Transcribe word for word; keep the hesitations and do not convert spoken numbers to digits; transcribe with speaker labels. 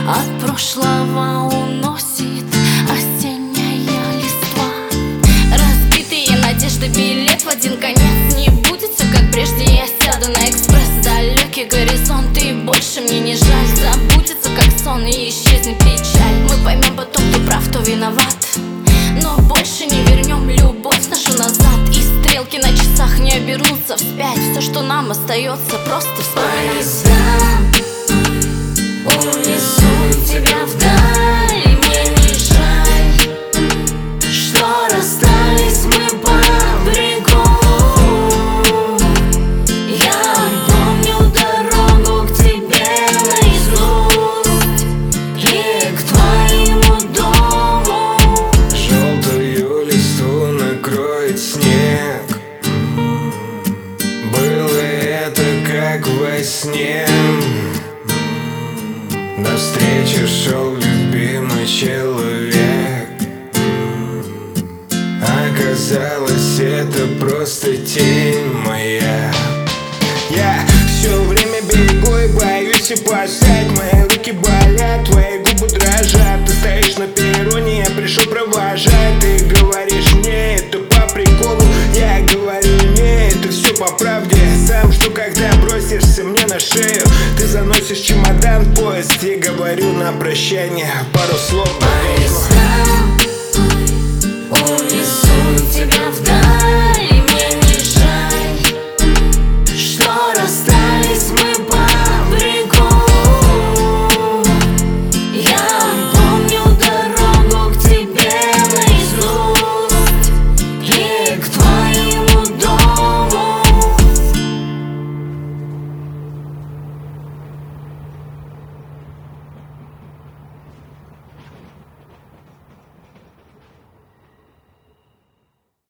Speaker 1: От прошлого уносит осенняя листва. Разбитые надежды, билет в один конец. Не будет все как прежде, я сяду на экспресс. Далекий горизонт, и больше мне не жаль. Забудется как сон и исчезнет печаль. Мы поймем потом, кто прав, кто виноват. Но больше не вернем любовь нашу назад. И стрелки на часах не обернутся вспять. Все, что нам остается, просто вспоминать.
Speaker 2: Унесу тебя вдаль, и мне не жаль, что расстались мы по берегу. Я помню дорогу к тебе наизусть и к твоему дому.
Speaker 3: Желтую листву накроет снег. Было это как во сне. Навстречу шел любимый человек. Оказалось, это просто тень моя. Я все время берегу и боюсь опоздать. Мои руки болят, твои губы дрожат. Ты стоишь на перроне, я пришел провожать. Ты говоришь мне, это по приколу. Я говорю, не, это все по правде. Сам жду, когда бросишься мне на шею. Ты заносишь чемодан в поезд. И говорю на прощание пару слов.
Speaker 2: Унесу тебя вдаль.